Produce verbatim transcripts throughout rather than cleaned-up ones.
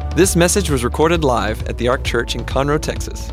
This message was recorded live at the Ark Church in Conroe, Texas.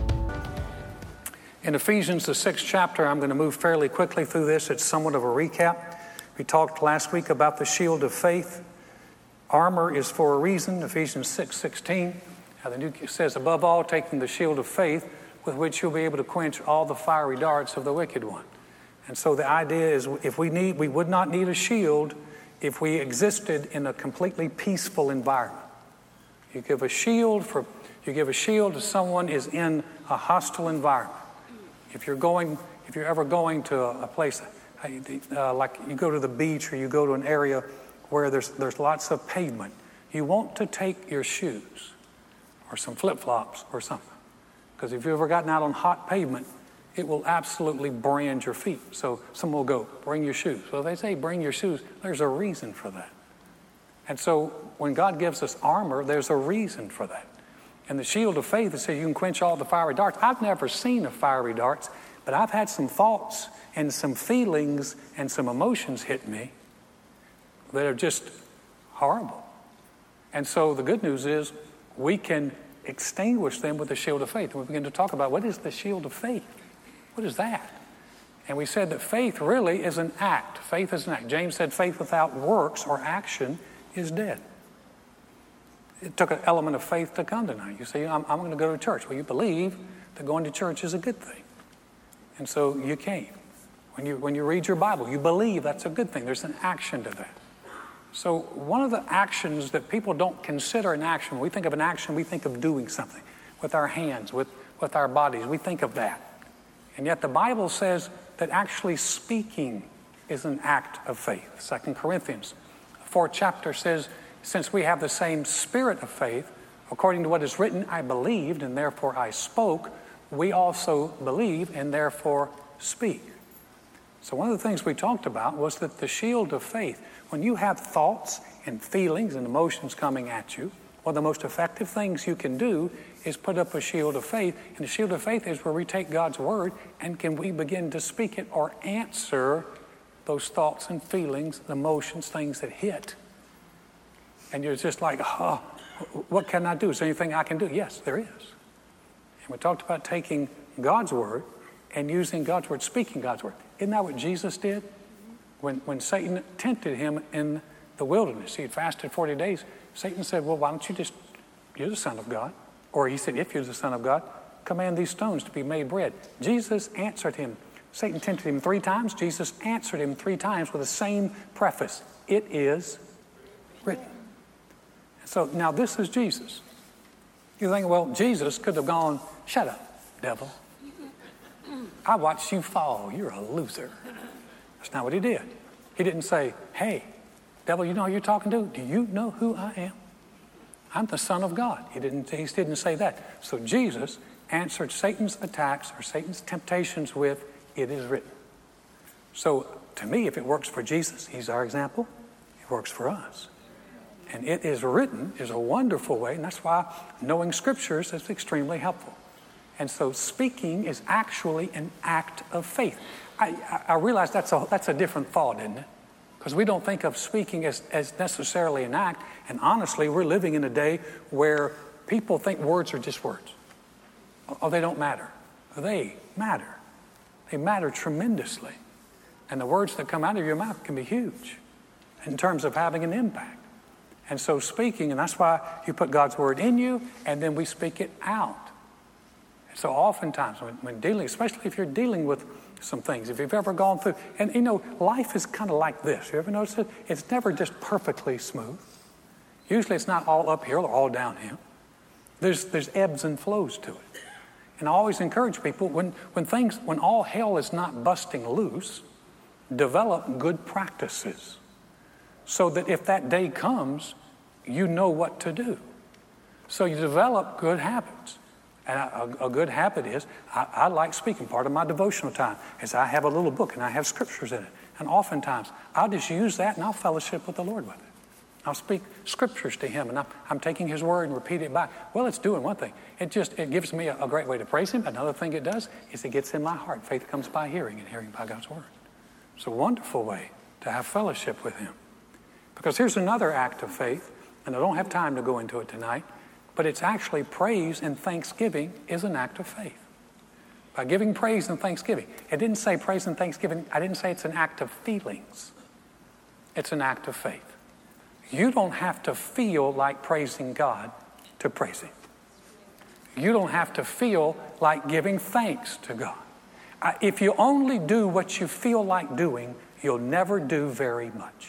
In Ephesians, the sixth chapter, I'm going to move fairly quickly through this. It's somewhat of a recap. We talked last week about the shield of faith. Armor is for a reason, Ephesians six sixteen. Now the New it says, above all, taking the shield of faith, with which you'll be able to quench all the fiery darts of the wicked one. And so the idea is, if we need, we would not need a shield if we existed in a completely peaceful environment. You give a shield for you give a shield to someone is in a hostile environment. If you're going, if you're ever going to a, a place uh, like you go to the beach or you go to an area where there's there's lots of pavement, you want to take your shoes or some flip-flops or something, because if you've ever gotten out on hot pavement, it will absolutely brand your feet. So someone will go, bring your shoes. Well, they say bring your shoes. There's a reason for that. And so when God gives us armor, there's a reason for that. And the shield of faith, it says you can quench all the fiery darts. I've never seen a fiery darts, but I've had some thoughts and some feelings and some emotions hit me that are just horrible. And so the good news is we can extinguish them with the shield of faith. And we begin to talk about what is the shield of faith? What is that? And we said that faith really is an act. Faith is an act. James said faith without works or action is dead. It took an element of faith to come tonight. You say, I'm, I'm going to go to church. Well, you believe that going to church is a good thing. And so you came. When you, when you read your Bible, you believe that's a good thing. There's an action to that. So one of the actions that people don't consider an action, when we think of an action, we think of doing something with our hands, with, with our bodies. We think of that. And yet the Bible says that actually speaking is an act of faith. Second Corinthians, the fourth chapter says, since we have the same spirit of faith, according to what is written, I believed and therefore I spoke, we also believe and therefore speak. So one of the things we talked about was that the shield of faith, when you have thoughts and feelings and emotions coming at you, one of the most effective things you can do is put up a shield of faith. And the shield of faith is where we take God's word and can we begin to speak it or answer those thoughts and feelings, emotions, things that hit. And you're just like, oh, what can I do? Is there anything I can do? Yes, there is. And we talked about taking God's word and using God's word, speaking God's word. Isn't that what Jesus did? When, when Satan tempted him in the wilderness, he had fasted forty days. Satan said, well, why don't you just, you're the Son of God. Or he said, if you're the Son of God, command these stones to be made bread. Jesus answered him. Satan tempted him three times. Jesus answered him three times with the same preface. It is written. So now this is Jesus. You think, well, Jesus could have gone, shut up, devil. I watched you fall. You're a loser. That's not what he did. He didn't say, hey, devil, you know who you're talking to? Do you know who I am? I'm the Son of God. He didn't, he didn't say that. So Jesus answered Satan's attacks or Satan's temptations with, it is written. So to me, if it works for Jesus, he's our example, it works for us. And it is written is a wonderful way, and that's why knowing scriptures is extremely helpful. And so speaking is actually an act of faith. I, I, I realize that's a, that's a different thought, isn't it? Because we don't think of speaking as, as necessarily an act. And honestly, we're living in a day where people think words are just words. Oh, they don't matter. They matter. They matter tremendously. And the words that come out of your mouth can be huge in terms of having an impact. And so speaking, and that's why you put God's word in you, and then we speak it out. And so oftentimes when, when dealing, especially if you're dealing with some things, if you've ever gone through, and you know, life is kind of like this. You ever notice it? It's never just perfectly smooth. Usually it's not all uphill or all downhill. There's there's ebbs and flows to it. And I always encourage people, when, when things, when all hell is not busting loose, develop good practices so that if that day comes, you know what to do. So you develop good habits. And a, a good habit is, I, I like speaking. Part of my devotional time is I have a little book and I have scriptures in it. And oftentimes, I'll just use that and I'll fellowship with the Lord with it. I'll speak scriptures to him and I'm, I'm taking his word and repeat it back. Well, it's doing one thing. It just, it gives me a, a great way to praise him. Another thing it does is it gets in my heart. Faith comes by hearing and hearing by God's word. It's a wonderful way to have fellowship with him. Because here's another act of faith, and I don't have time to go into it tonight, but it's actually praise and thanksgiving is an act of faith. By giving praise and thanksgiving. It didn't say praise and thanksgiving. I didn't say it's an act of feelings. It's an act of faith. You don't have to feel like praising God to praise Him. You don't have to feel like giving thanks to God. If you only do what you feel like doing, you'll never do very much.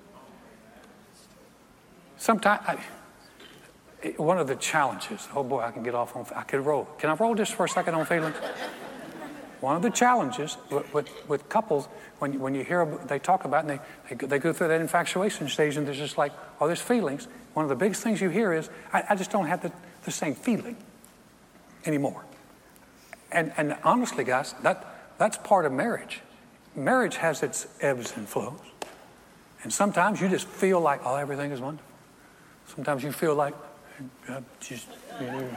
Sometimes, I, one of the challenges, oh boy, I can get off on, I could roll. Can I roll just for a second on feelings? One of the challenges with, with, with couples, when, when you hear, they talk about, and they, they, they go through that infatuation stage, and there's just like, oh, there's feelings. One of the biggest things you hear is, I, I just don't have the, the same feeling anymore. And, and honestly, guys, that, that's part of marriage. Marriage has its ebbs and flows. And sometimes you just feel like, oh, everything is wonderful. Sometimes you feel like, uh, just, you know.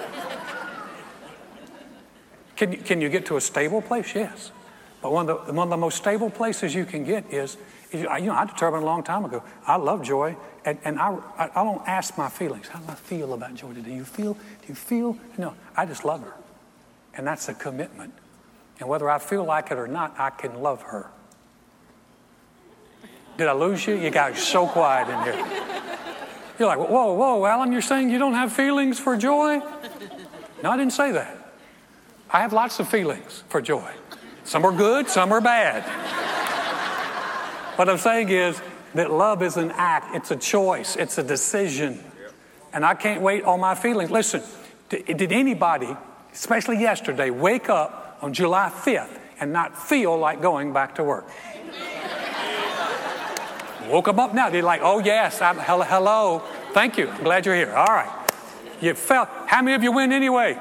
Can you, can you get to a stable place? Yes. But one of the, one of the most stable places you can get is, is you know, I determined a long time ago, I love joy, and, and I, I, I don't ask my feelings. How do I feel about joy today? Do you feel, do you feel? No, I just love her. And that's a commitment. And whether I feel like it or not, I can love her. Did I lose you? You guys are so quiet in here. You're like, whoa, whoa, Alan, you're saying you don't have feelings for joy? No, I didn't say that. I have lots of feelings for joy. Some are good, some are bad. What I'm saying is that love is an act. It's a choice. It's a decision. And I can't wait on my feelings. Listen, did anybody, especially yesterday, wake up on July fifth and not feel like going back to work? Woke them up now. They're like, oh, yes, I'm, hello. Thank you. I'm glad you're here. All right. You felt. How many of you went anyway?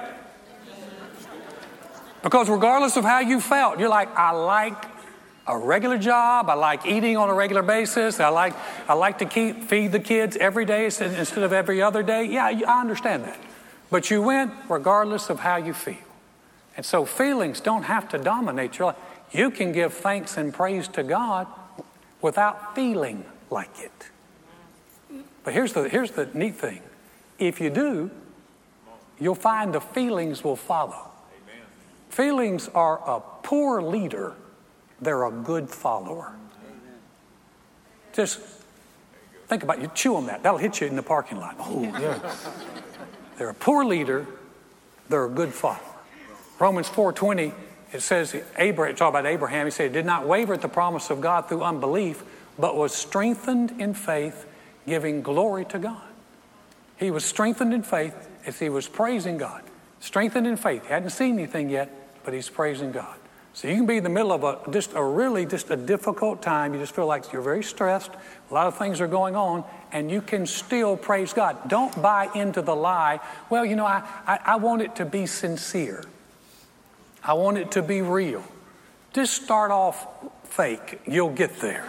Because regardless of how you felt, you're like, I like a regular job. I like eating on a regular basis. I like I like to keep feed the kids every day instead of every other day. Yeah, I understand that. But you went regardless of how you feel. And so feelings don't have to dominate your life. You can give thanks and praise to God without feeling like it. But here's the here's the neat thing. If you do, you'll find the feelings will follow. Amen. Feelings are a poor leader. They're a good follower. Amen. Just think about it. You chew on that. That'll hit you in the parking lot. Oh, yeah. They're a poor leader. They're a good follower. Romans four twenty, it says, Abraham, talk about Abraham, he said, did not waver at the promise of God through unbelief, but was strengthened in faith, giving glory to God. He was strengthened in faith as he was praising God. Strengthened in faith. He hadn't seen anything yet, but he's praising God. So you can be in the middle of a just a really just a difficult time. You just feel like you're very stressed. A lot of things are going on, and you can still praise God. Don't buy into the lie, well, you know, I, I, I want it to be sincere. I want it to be real. Just start off fake. You'll get there.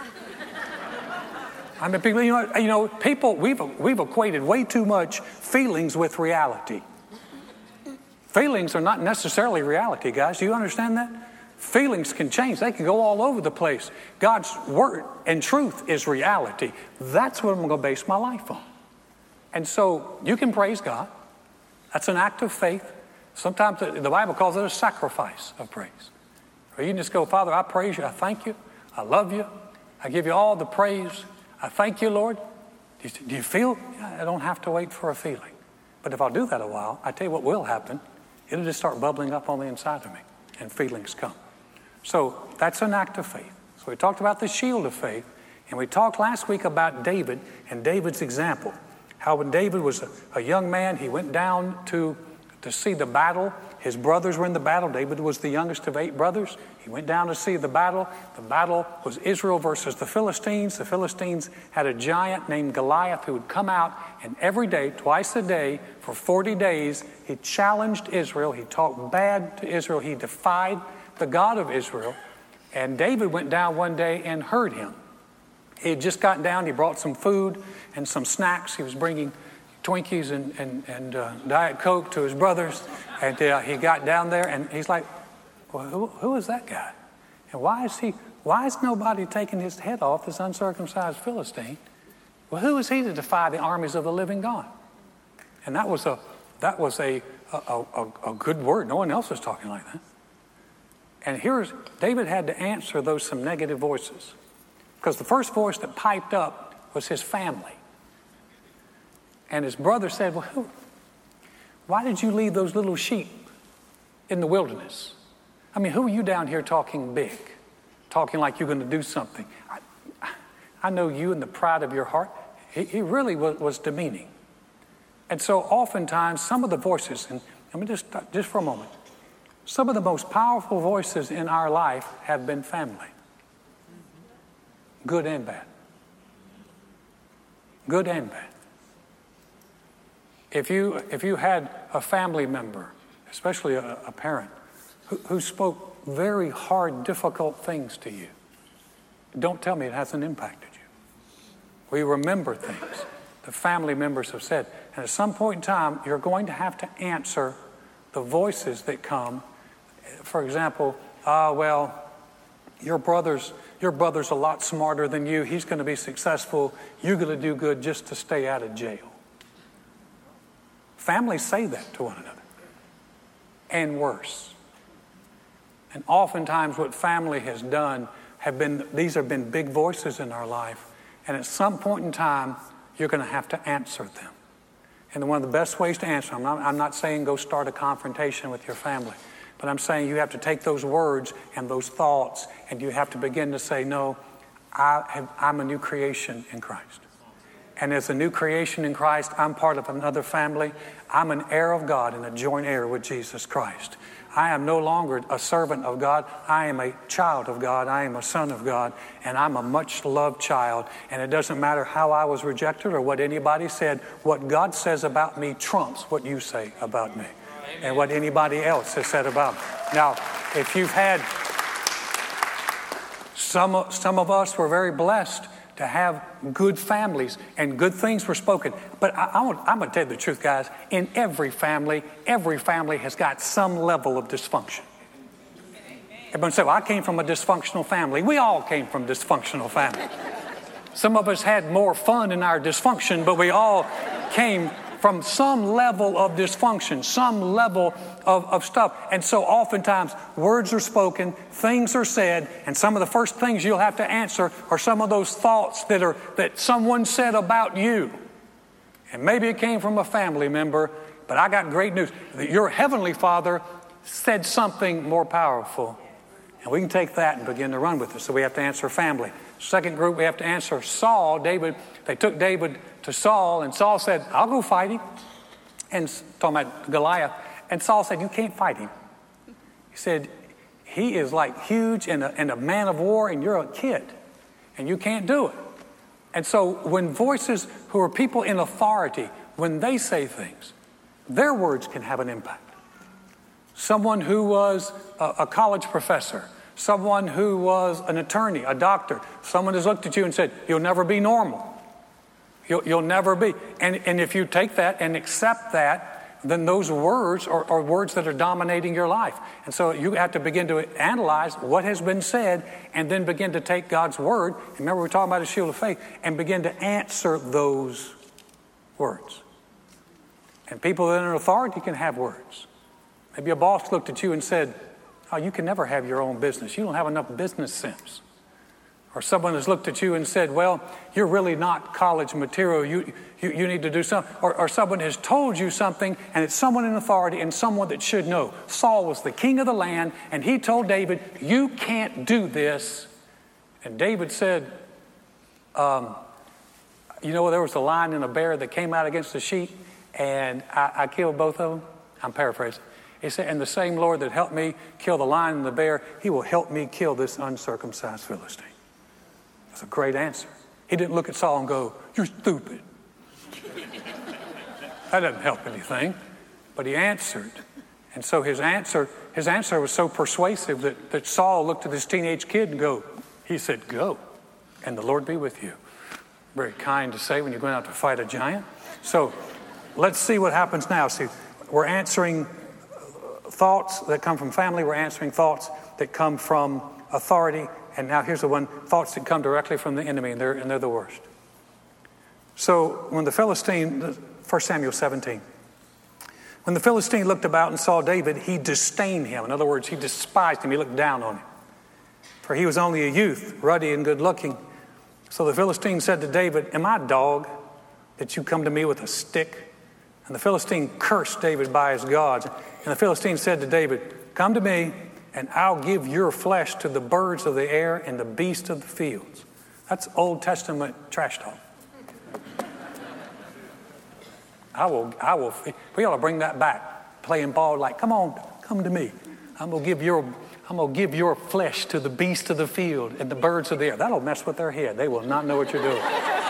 I mean, people, you know, you know, people, we've we've equated way too much feelings with reality. Feelings are not necessarily reality, guys. Do you understand that? Feelings can change. They can go all over the place. God's word and truth is reality. That's what I'm going to base my life on. And so you can praise God. That's an act of faith. Sometimes the Bible calls it a sacrifice of praise. Or you can just go, Father, I praise you. I thank you. I love you. I give you all the praise. I thank you, Lord. Do you, do you feel? I don't have to wait for a feeling. But if I'll do that a while, I tell you what will happen. It'll just start bubbling up on the inside of me, and feelings come. So that's an act of faith. So we talked about the shield of faith, and we talked last week about David and David's example. How when David was a, a young man, he went down to, to see the battle. His brothers were in the battle. David was the youngest of eight brothers. He went down to see the battle. The battle was Israel versus the Philistines. The Philistines had a giant named Goliath who would come out, and every day, twice a day, for forty days, he challenged Israel. He talked bad to Israel. He defied the God of Israel. And David went down one day and heard him. He had just gotten down. He brought some food and some snacks. He was bringing Twinkies and, and, and uh, Diet Coke to his brothers. And uh, he got down there, and he's like, well, who, who is that guy? And why is he? Why is nobody taking his head off, this uncircumcised Philistine? Well, who is he to defy the armies of the living God? And that was a that was a a, a, a good word. No one else was talking like that. And here's, David had to answer those some negative voices. Because the first voice that piped up was his family. And his brother said, well, who, why did you leave those little sheep in the wilderness? I mean, who are you down here talking big? Talking like you're going to do something. I, I know you and the pride of your heart. He, he really was, was demeaning. And so oftentimes some of the voices, and let me just, just for a moment, some of the most powerful voices in our life have been family. Good and bad. Good and bad. If you, if you had a family member, especially a, a parent, who, who spoke very hard, difficult things to you, don't tell me it hasn't impacted you. We remember things the family members have said. And at some point in time, you're going to have to answer the voices that come. For example, ah, uh, well, your brother's your brother's a lot smarter than you. He's going to be successful. You're going to do good just to stay out of jail. Families say that to one another. And worse. And oftentimes what family has done have been, these have been big voices in our life. And at some point in time, you're going to have to answer them. And one of the best ways to answer them, I'm not, I'm not saying go start a confrontation with your family, but I'm saying you have to take those words and those thoughts and you have to begin to say, no, I have, I'm a new creation in Christ. And as a new creation in Christ, I'm part of another family. I'm an heir of God and a joint heir with Jesus Christ. I am no longer a servant of God. I am a child of God. I am a son of God. And I'm a much loved child. And it doesn't matter how I was rejected or what anybody said. What God says about me trumps what you say about me. Amen. And what anybody else has said about me. Now, if you've had, some, some of us were very blessed to have good families and good things were spoken. But I, I want, I'm going to tell you the truth, guys. In every family, every family has got some level of dysfunction. Everyone say, well, I came from a dysfunctional family. We all came from dysfunctional families. Some of us had more fun in our dysfunction, but we all came from some level of dysfunction, some level of, of stuff. And so oftentimes words are spoken, things are said, and some of the first things you'll have to answer are some of those thoughts that are that someone said about you. And maybe it came from a family member, but I got great news. Your Heavenly Father said something more powerful. And we can take that and begin to run with it. So we have to answer family. Second group, we have to answer Saul. David, they took David to Saul, and Saul said, I'll go fight him. And talking about Goliath. And Saul said, you can't fight him. He said, he is like huge and a, and a man of war, and you're a kid. And you can't do it. And so when voices who are people in authority, when they say things, their words can have an impact. Someone who was a, a college professor, someone who was an attorney, a doctor, someone has looked at you and said, you'll never be normal. You'll, you'll never be. And, and if you take that and accept that, then those words are, are words that are dominating your life. And so you have to begin to analyze what has been said and then begin to take God's word. Remember, we're talking about a shield of faith, and begin to answer those words. And people that are in authority can have words. Maybe a boss looked at you and said, oh, you can never have your own business. You don't have enough business sense. Or someone has looked at you and said, well, you're really not college material. You, you, you need to do something. Or, or someone has told you something, and it's someone in authority and someone that should know. Saul was the king of the land, and he told David, you can't do this. And David said, um, you know, there was a lion and a bear that came out against the sheep, and I, I killed both of them. I'm paraphrasing. He said, and the same Lord that helped me kill the lion and the bear, he will help me kill this uncircumcised Philistine. That's a great answer. He didn't look at Saul and go, you're stupid. That doesn't help anything. But he answered. And so his answer, his answer was so persuasive that, that Saul looked at this teenage kid and go, he said, go, and the Lord be with you. Very kind to say when you're going out to fight a giant. So let's see what happens now. See, we're answering thoughts that come from family. We're answering thoughts that come from authority. And now here's the one, thoughts that come directly from the enemy, and they're, and they're the worst. So when the Philistine, First Samuel seventeen, When the Philistine looked about and saw David, he disdained him. In other words, he despised him. He looked down on him. For he was only a youth, ruddy and good looking. So the Philistine said to David, am I a dog that you come to me with a stick? And the Philistine cursed David by his gods. And the Philistine said to David, come to me, and I'll give your flesh to the birds of the air and the beasts of the fields. That's Old Testament trash talk. I will, I will, we ought to bring that back. Playing ball like, come on, come to me. I'm going to give your, I'm going to give your flesh to the beasts of the field and the birds of the air. That'll mess with their head. They will not know what you're doing.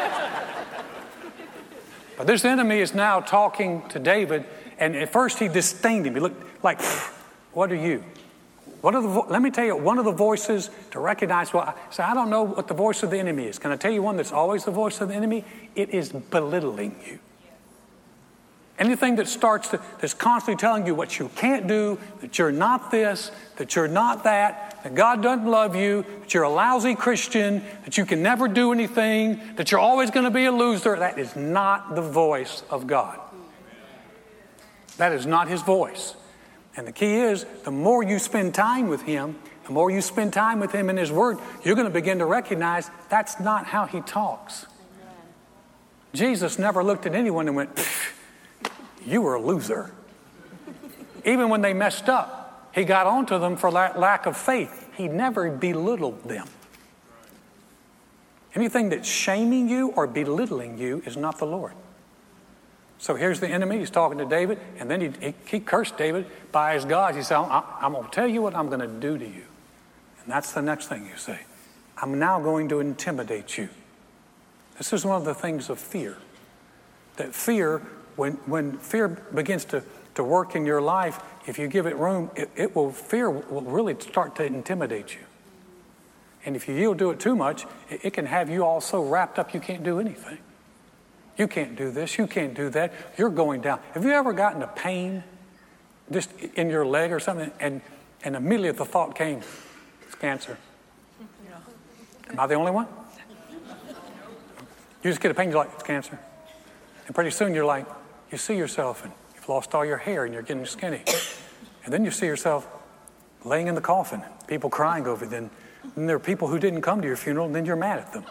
But this enemy is now talking to David, and at first he disdained him. He looked like, what are you? What are the vo- Let me tell you, one of the voices to recognize, well, I, so I don't know what the voice of the enemy is. Can I tell you one that's always the voice of the enemy? It is belittling you. Anything that starts to, that's constantly telling you what you can't do, that you're not this, that you're not that, that God doesn't love you, that you're a lousy Christian, that you can never do anything, that you're always going to be a loser, that is not the voice of God. That is not his voice. And the key is, the more you spend time with him, the more you spend time with him in his word, you're going to begin to recognize that's not how he talks. Amen. Jesus never looked at anyone and went, you were a loser. Even when they messed up, he got onto them for lack of faith. He never belittled them. Anything that's shaming you or belittling you is not the Lord. So here's the enemy. He's talking to David, and then he, he, he cursed David by his gods. He said, I'm, I'm going to tell you what I'm going to do to you. And that's the next thing you say. I'm now going to intimidate you. This is one of the things of fear. That fear, when, when fear begins to, to work in your life, if you give it room, it, it will, fear will really start to intimidate you. And if you yield to it too much, it, it can have you all so wrapped up you can't do anything. You can't do this, you can't do that, you're going down. Have you ever gotten a pain just in your leg or something, and, and immediately the thought came, it's cancer? Am I the only one? You just get a pain, you're like, it's cancer. And pretty soon you're like, you see yourself and you've lost all your hair and you're getting skinny. And then you see yourself laying in the coffin, people crying over it. Then, then there are people who didn't come to your funeral, and then you're mad at them.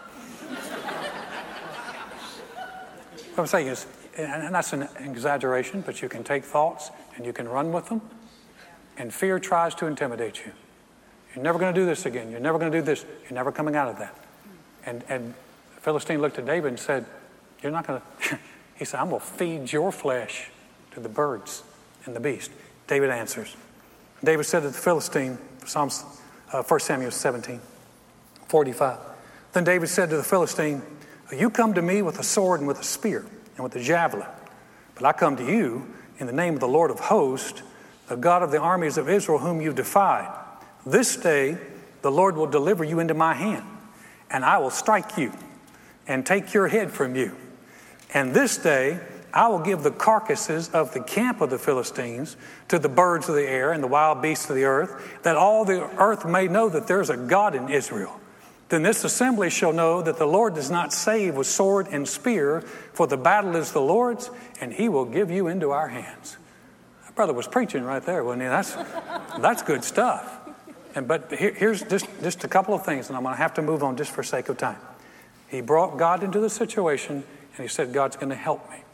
What I'm saying is, and that's an exaggeration, but you can take thoughts and you can run with them. And fear tries to intimidate you. You're never going to do this again. You're never going to do this. You're never coming out of that. And and the Philistine looked at David and said, you're not going to, he said, I'm going to feed your flesh to the birds and the beast. David answers. David said to the Philistine, Psalms, uh, First Samuel seventeen, forty-five. Then David said to the Philistine, you come to me with a sword and with a spear and with a javelin, but I come to you in the name of the Lord of hosts, the God of the armies of Israel, whom you defied. This day the Lord will deliver you into my hand, and I will strike you and take your head from you. And this day I will give the carcasses of the camp of the Philistines to the birds of the air and the wild beasts of the earth, that all the earth may know that there is a God in Israel. Then this assembly shall know that the Lord does not save with sword and spear, for the battle is the Lord's, and he will give you into our hands. That brother was preaching right there, wasn't he? That's, that's good stuff. And But here, here's just, just a couple of things, and I'm going to have to move on just for sake of time. He brought God into the situation, and he said, God's going to help me.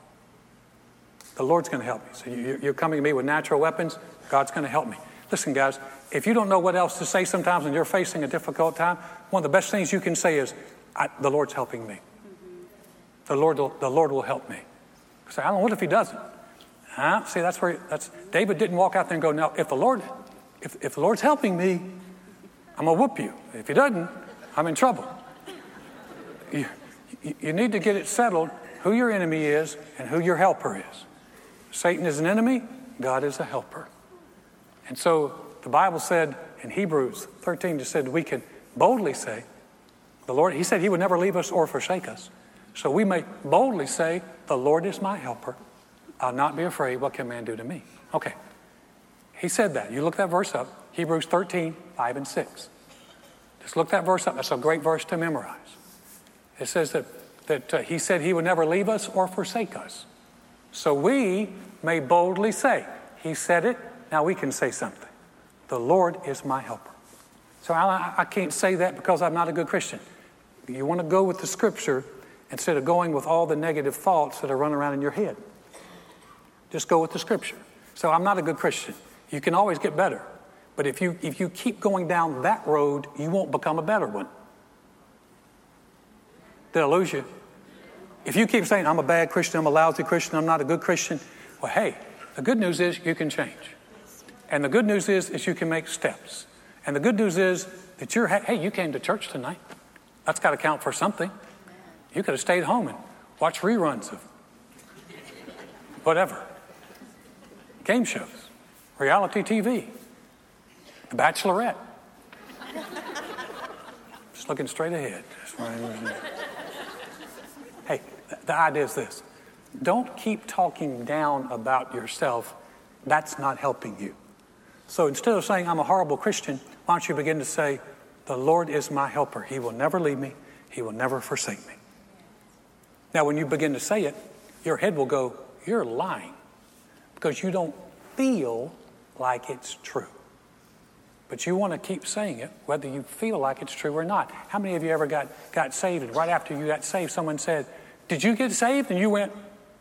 The Lord's going to help me. So you, you're coming to me with natural weapons, God's going to help me. Listen, guys, if you don't know what else to say sometimes and you're facing a difficult time, one of the best things you can say is, I, the Lord's helping me. Mm-hmm. The Lord will, the Lord will help me. You say, I don't know, what if he doesn't? Huh? See, that's where, that's, David didn't walk out there and go, now, if the Lord, if, if the Lord's helping me, I'm going to whoop you. If he doesn't, I'm in trouble. You, you, you need to get it settled who your enemy is and who your helper is. Satan is an enemy, God is a helper. And so the Bible said in Hebrews thirteen, just said we can boldly say, the Lord, he said he would never leave us or forsake us. So we may boldly say, the Lord is my helper. I'll not be afraid. What can man do to me? Okay. He said that. You look that verse up, Hebrews thirteen, five and six. Just look that verse up. That's a great verse to memorize. It says that, that uh, he said he would never leave us or forsake us. So we may boldly say, he said it, now we can say something. The Lord is my helper. So I, I can't say that because I'm not a good Christian. You want to go with the scripture instead of going with all the negative thoughts that are running around in your head. Just go with the scripture. So I'm not a good Christian. You can always get better. But if you if you keep going down that road, you won't become a better one. Did I lose you? If you keep saying, I'm a bad Christian, I'm a lousy Christian, I'm not a good Christian, well, hey, the good news is you can change. And the good news is, is you can make steps. And the good news is that you're, hey, you came to church tonight. That's got to count for something. You could have stayed home and watched reruns of whatever. Game shows, reality T V, The Bachelorette. Just looking straight ahead. Hey, the idea is this. Don't keep talking down about yourself. That's not helping you. So instead of saying, I'm a horrible Christian, why don't you begin to say, the Lord is my helper. He will never leave me. He will never forsake me. Now, when you begin to say it, your head will go, you're lying, because you don't feel like it's true. But you want to keep saying it, whether you feel like it's true or not. How many of you ever got, got saved, and right after you got saved, someone said, did you get saved? And you went,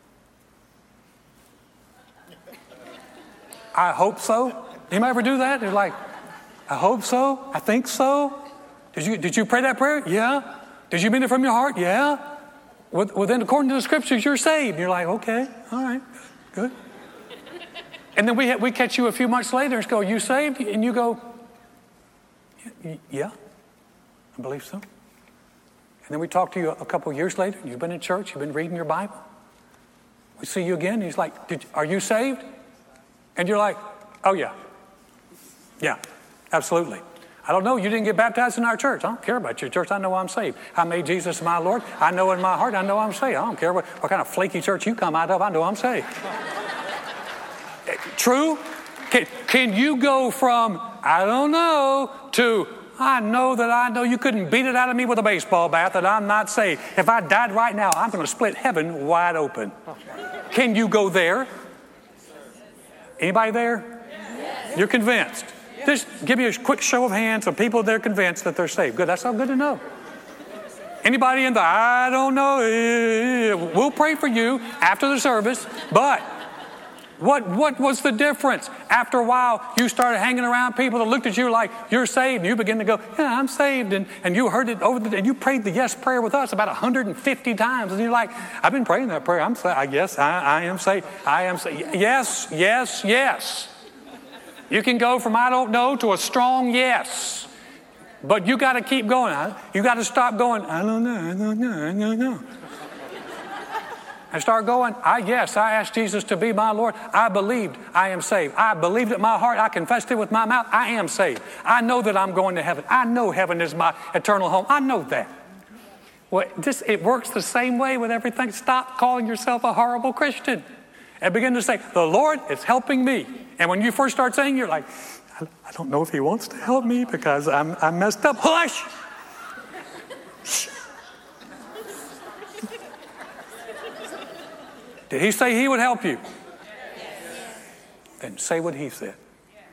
I hope so. Anybody ever do that? They're like, I hope so. I think so. Did you did you pray that prayer? Yeah. Did you mean it from your heart? Yeah. Well, then according to the scriptures, you're saved. And you're like, okay, all right, good. And then we ha- we catch you a few months later and go, you saved? And you go, yeah, I believe so. And then we talk to you a couple of years later. You've been in church. You've been reading your Bible. We see you again. And he's like, Did, are you saved? And you're like, oh, yeah. Yeah, absolutely. I don't know. You didn't get baptized in our church. I don't care about your church. I know I'm saved. I made Jesus my Lord. I know in my heart, I know I'm saved. I don't care what, what kind of flaky church you come out of. I know I'm saved. True? Can, can you go from, I don't know, to, I know that I know you couldn't beat it out of me with a baseball bat, that I'm not saved. If I died right now, I'm going to split heaven wide open. Can you go there? Anybody there? Yes. You're convinced. Yes. Just give me a quick show of hands of people that are convinced that they're saved. Good. That's all good to know. Anybody in the, I don't know, we'll pray for you after the service, but what what was the difference? After a while, you started hanging around people that looked at you like you're saved, and you begin to go, yeah, I'm saved, and, and you heard it over the, and you prayed the yes prayer with us about one hundred fifty times, and you're like, I've been praying that prayer. I'm saved. I guess I, I am saved. I am saved. Yes, yes, yes. You can go from I don't know to a strong yes, but you got to keep going. You got to stop going, I don't know, I don't know, I don't know. And start going, I yes, I asked Jesus to be my Lord. I believed I am saved. I believed it in my heart. I confessed it with my mouth. I am saved. I know that I'm going to heaven. I know heaven is my eternal home. I know that. Well, this, it works the same way with everything. Stop calling yourself a horrible Christian and begin to say, the Lord is helping me. And when you first start saying, you're like, I don't know if he wants to help me because I'm, I'm messed up. Hush! Did he say he would help you? Yes. Then say what he said.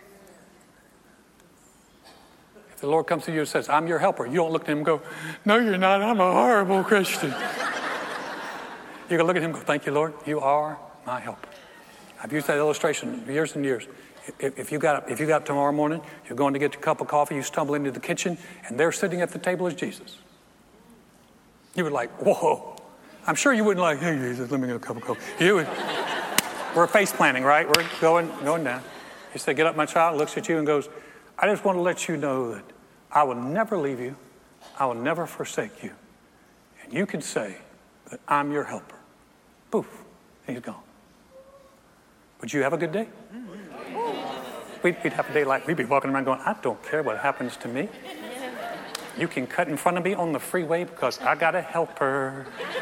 If the Lord comes to you and says, I'm your helper, you don't look at him and go, no, you're not. I'm a horrible Christian. You can look at him and go, thank you, Lord. You are my helper. I've used that illustration years and years. If, if you got up, if you got up tomorrow morning, you're going to get your cup of coffee, you stumble into the kitchen, and there sitting at the table is Jesus. You would like, whoa. I'm sure you wouldn't like, hey, Jesus, let me get a cup of coffee. You would, we're face planting, right? We're going going down. He said, get up, my child, looks at you and goes, I just want to let you know that I will never leave you. I will never forsake you. And you can say that I'm your helper. Poof, he's gone. Would you have a good day? We'd, we'd have a day like, we'd be walking around going, I don't care what happens to me. You can cut in front of me on the freeway because I got a helper.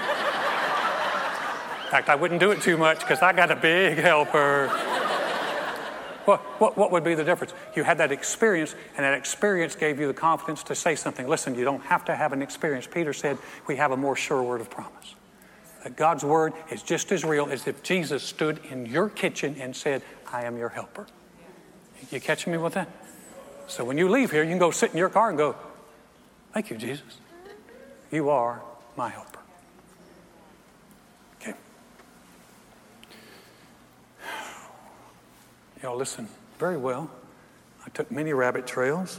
In fact, I wouldn't do it too much because I got a big helper. What, what, what would be the difference? You had that experience, and that experience gave you the confidence to say something. Listen, you don't have to have an experience. Peter said, we have a more sure word of promise. that God's word is just as real as if Jesus stood in your kitchen and said, I am your helper. You catching me with that? So when you leave here, you can go sit in your car and go, thank you, Jesus. You are my helper. Okay. Y'all listen very well. I took many rabbit trails.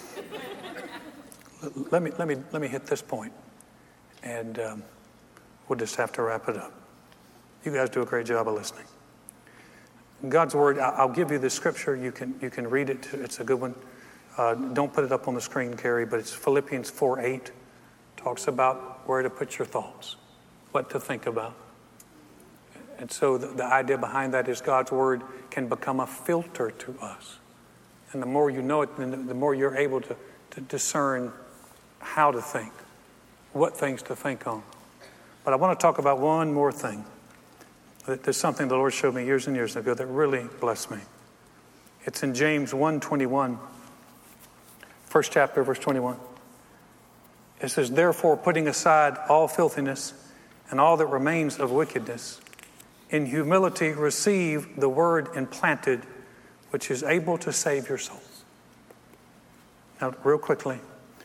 Let me, let me, let me hit this point, and um, we'll just have to wrap it up. You guys do a great job of listening. God's word, I'll give you the scripture. You can, you can read it. It's a good one. Uh, don't put it up on the screen, Carrie, but it's Philippians four eight. Talks about where to put your thoughts, what to think about. And so the, the idea behind that is God's word can become a filter to us. And the more you know it, the, the more you're able to, to discern how to think, what things to think on. But I want to talk about one more thing. There's something the Lord showed me years and years ago that really blessed me. It's in James one twenty-one, first chapter, verse twenty-one. It says, therefore, putting aside all filthiness and all that remains of wickedness, in humility receive the word implanted, which is able to save your souls. Now, real quickly,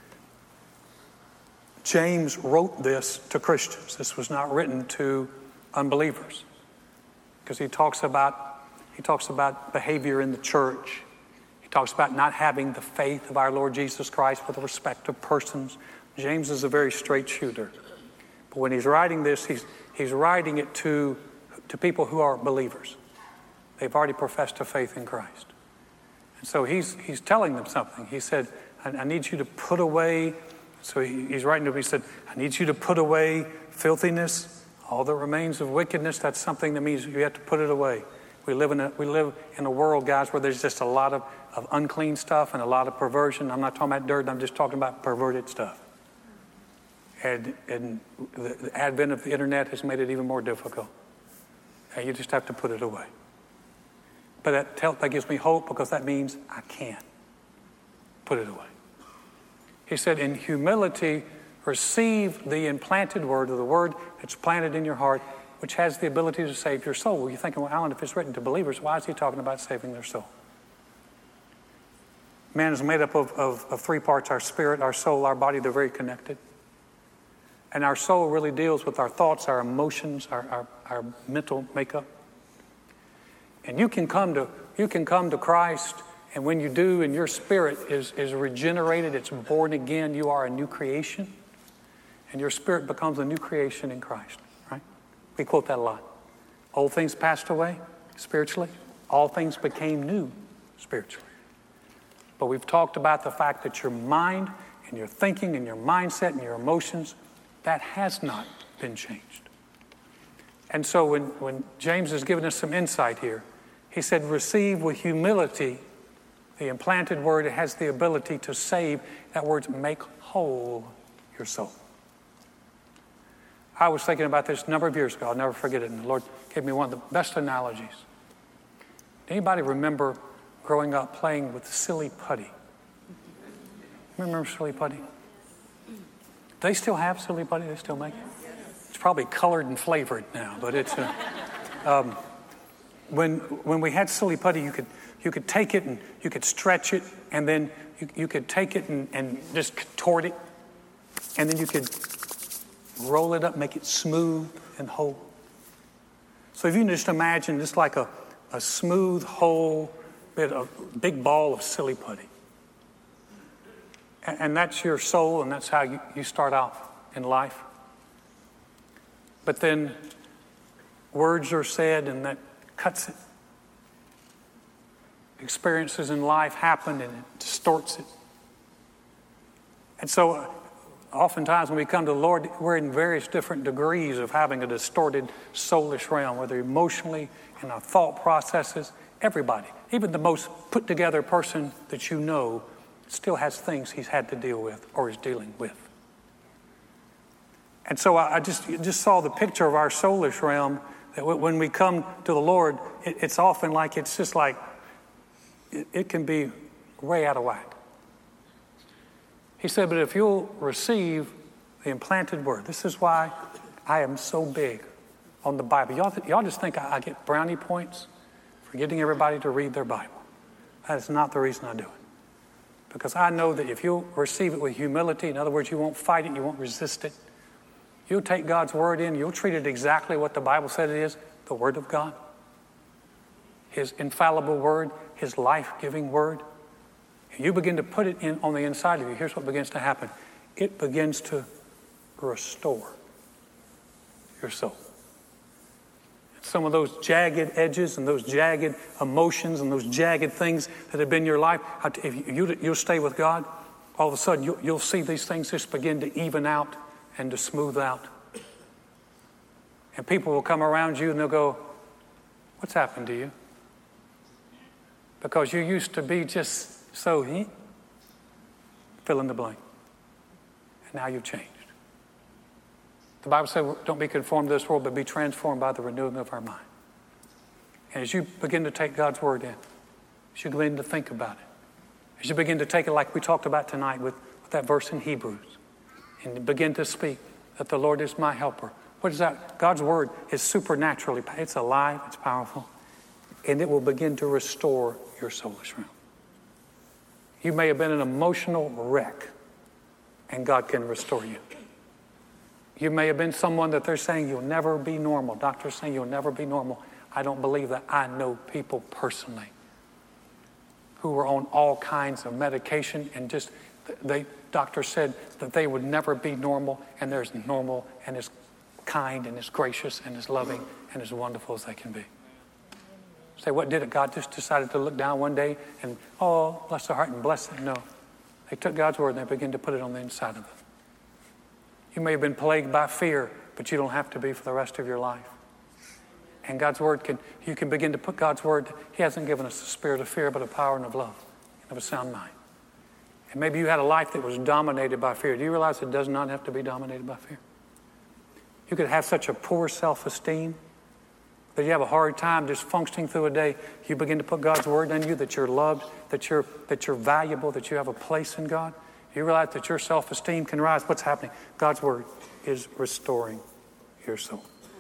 James wrote this to Christians. This was not written to unbelievers, because he talks about he talks about behavior in the church. He talks about not having the faith of our Lord Jesus Christ with respect to persons. James is a very straight shooter. But when he's writing this, he's he's writing it to to people who are believers. They've already professed a faith in Christ. And so he's he's telling them something. He said, I, I need you to put away, so he, he's writing to them, he said, I need you to put away filthiness, all that remains of wickedness. That's something that means you have to put it away. We live in a, we live in a world, guys, where there's just a lot of, of unclean stuff and a lot of perversion. I'm not talking about dirt. I'm just talking about perverted stuff. And, and the, the advent of the internet has made it even more difficult. And you just have to put it away. But that, tell, that gives me hope, because that means I can put it away. He said, in humility, receive the implanted word, or the word that's planted in your heart, which has the ability to save your soul. Well, you're thinking, well, Alan, if it's written to believers, why is he talking about saving their soul? Man is made up of, of, of three parts: our spirit, our soul, our body. They're very connected. And our soul really deals with our thoughts, our emotions, our, our, our mental makeup. And you can come to you can come to Christ, and when you do, and your spirit is, is regenerated, it's born again, you are a new creation. And your spirit becomes a new creation in Christ, right? We quote that a lot. Old things passed away spiritually. All things became new spiritually. But we've talked about the fact that your mind and your thinking and your mindset and your emotions, that has not been changed. And so when, when James has given us some insight here, he said, receive with humility the implanted word. It has the ability to save. That word's make whole your soul. I was thinking about this a number of years ago. I'll never forget it. And the Lord gave me one of the best analogies. Anybody remember growing up playing with silly putty? Remember silly putty? They still have silly putty? They still make it? It's probably colored and flavored now, but it's a, um, when when we had silly putty, you could you could take it and you could stretch it, and then you, you could take it and, and just contort it, and then you could roll it up, make it smooth and whole. So if you can just imagine this like a, a smooth, whole bit of big ball of silly putty. And, and that's your soul, and that's how you, you start out in life. But then words are said, and that cuts it. Experiences in life happen, and it distorts it. And so oftentimes when we come to the Lord, we're in various different degrees of having a distorted soulish realm, whether emotionally, in our thought processes. Everybody, even the most put together person that you know, still has things he's had to deal with or is dealing with. And so I just just saw the picture of our soulish realm, that when we come to the Lord, it, it's often like, it's just like, it, it can be way out of whack. He said, but if you'll receive the implanted word, this is why I am so big on the Bible. Y'all, y'all just think I, I get brownie points for getting everybody to read their Bible. That is not the reason I do it. Because I know that if you'll receive it with humility, in other words, you won't fight it, you won't resist it, you'll take God's word in, you'll treat it exactly what the Bible said it is, the Word of God. His infallible word, His life-giving word. And you begin to put it in on the inside of you. Here's what begins to happen. It begins to restore your soul. Some of those jagged edges and those jagged emotions and those jagged things that have been in your life, if you, you'll stay with God, all of a sudden you'll, you'll see these things just begin to even out and to smooth out. And people will come around you and they'll go, what's happened to you? Because you used to be just so, eh? Fill in the blank. And now you've changed. The Bible says, don't be conformed to this world, but be transformed by the renewing of our mind. And as you begin to take God's word in, as you begin to think about it, as you begin to take it like we talked about tonight with, with that verse in Hebrews, and begin to speak that the Lord is my helper. What is that? God's word is supernaturally, it's alive, it's powerful, and it will begin to restore your soulish realm. You may have been an emotional wreck, and God can restore you. You may have been someone that they're saying you'll never be normal. Doctors saying you'll never be normal. I don't believe that. I know people personally who were on all kinds of medication and just, they, doctors said that they would never be normal, and they're as normal and as kind and as gracious and as loving and as wonderful as they can be. Say, what did it? God just decided to look down one day and, oh, bless their heart and bless them. No. They took God's word and they began to put it on the inside of them. You may have been plagued by fear, but you don't have to be for the rest of your life. And God's word can, you can begin to put God's word, He hasn't given us a spirit of fear, but a power and of love, and of a sound mind. And maybe you had a life that was dominated by fear. Do you realize it does not have to be dominated by fear? You could have such a poor self-esteem that you have a hard time just functioning through a day. You begin to put God's word in you, that you're loved, that you're, that you're valuable, that you have a place in God. You realize that your self-esteem can rise. What's happening? God's word is restoring your soul.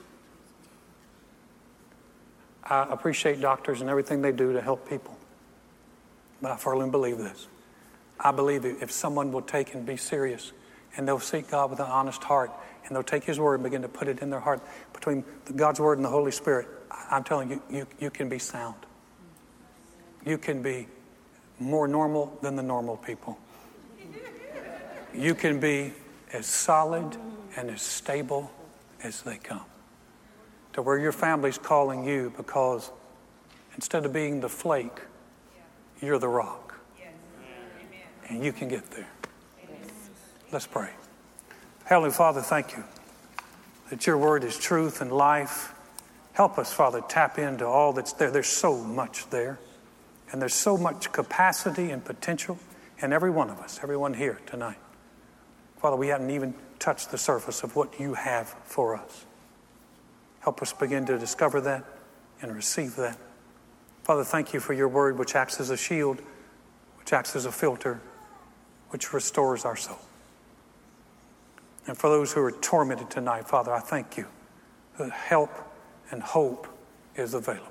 I appreciate doctors and everything they do to help people. But I firmly believe this. I believe that if someone will take and be serious, and they'll seek God with an honest heart, and they'll take His word and begin to put it in their heart, between God's word and the Holy Spirit, I'm telling you, you, you can be sound. You can be more normal than the normal people. You can be as solid and as stable as they come. To where your family's calling you because instead of being the flake, you're the rock. And you can get there. Let's pray. Heavenly Father, thank you that your word is truth and life. Help us, Father, tap into all that's there. There's so much there. And there's so much capacity and potential in every one of us, everyone here tonight. Father, we haven't even touched the surface of what you have for us. Help us begin to discover that and receive that. Father, thank you for your word, which acts as a shield, which acts as a filter, which restores our soul. And for those who are tormented tonight, Father, I thank you that help and hope is available.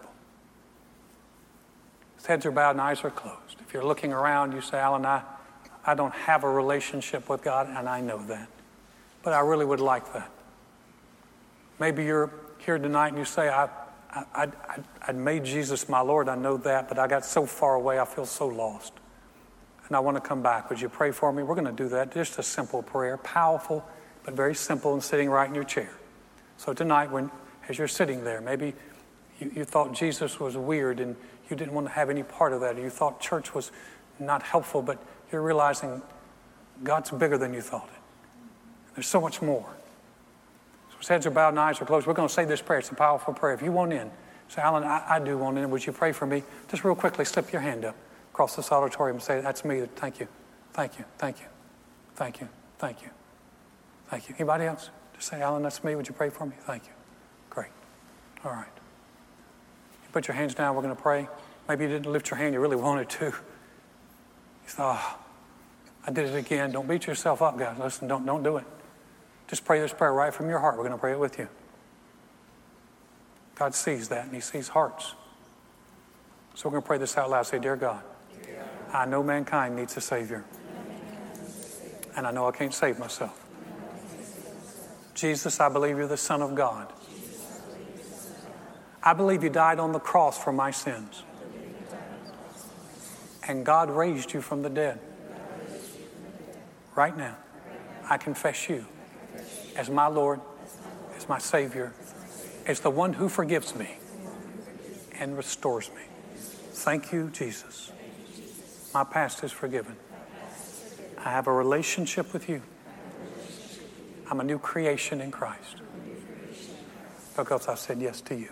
As heads are bowed and eyes are closed. If you're looking around, you say, Alan, I, I don't have a relationship with God, and I know that. But I really would like that. Maybe you're here tonight and you say, I, I, I, I made Jesus my Lord, I know that, but I got so far away, I feel so lost. And I want to come back. Would you pray for me? We're going to do that. Just a simple prayer, powerful, but very simple, and sitting right in your chair. So tonight, when as you're sitting there, maybe you, you thought Jesus was weird and you didn't want to have any part of that, or you thought church was not helpful, but you're realizing God's bigger than you thought it. There's so much more. So as heads are bowed and eyes are closed, we're going to say this prayer. It's a powerful prayer. If you want in, say, Alan, I, I do want in. Would you pray for me? Just real quickly, slip your hand up across this auditorium and say, that's me. Thank you. Thank you. Thank you. Thank you. Thank you. Thank you. Anybody else? Just say, Alan, that's me. Would you pray for me? Thank you. Great. All right. You put your hands down. We're going to pray. Maybe you didn't lift your hand. You really wanted to. You thought, oh, I did it again. Don't beat yourself up, guys. Listen, don't, don't do it. Just pray this prayer right from your heart. We're going to pray it with you. God sees that, and he sees hearts. So we're going to pray this out loud. Say, Dear God, I know mankind needs a Savior. And I know I can't save myself. Jesus, I believe you're the Son of God. I believe you died on the cross for my sins. And God raised you from the dead. Right now, I confess you as my Lord, as my Savior, as the one who forgives me and restores me. Thank you, Jesus. My past is forgiven. I have a relationship with you. I'm a new creation in Christ because I said yes to you.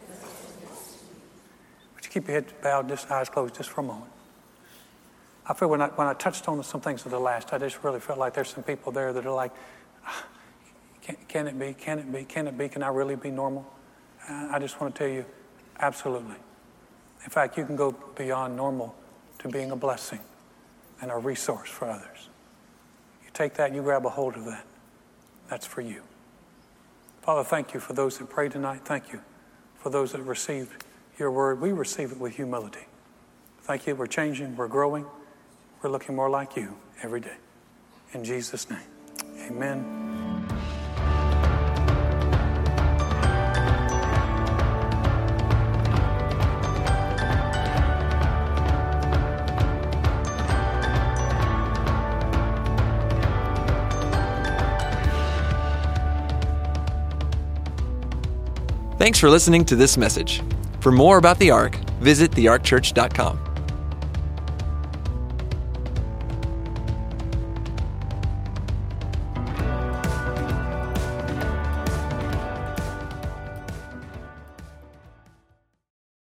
Would you keep your head bowed, just eyes closed just for a moment? I feel when I, when I touched on some things at the last, I just really felt like there's some people there that are like, can, can it be, can it be, can it be, can I really be normal? Uh, I just want to tell you, absolutely. In fact, you can go beyond normal to being a blessing and a resource for others. You take that, you grab a hold of that. That's for you. Father, thank you for those that prayed tonight. Thank you for those that received your word. We receive it with humility. Thank you. We're changing. We're growing. We're looking more like you every day. In Jesus' name, amen. Thanks for listening to this message. For more about the Ark, visit the ark church dot com.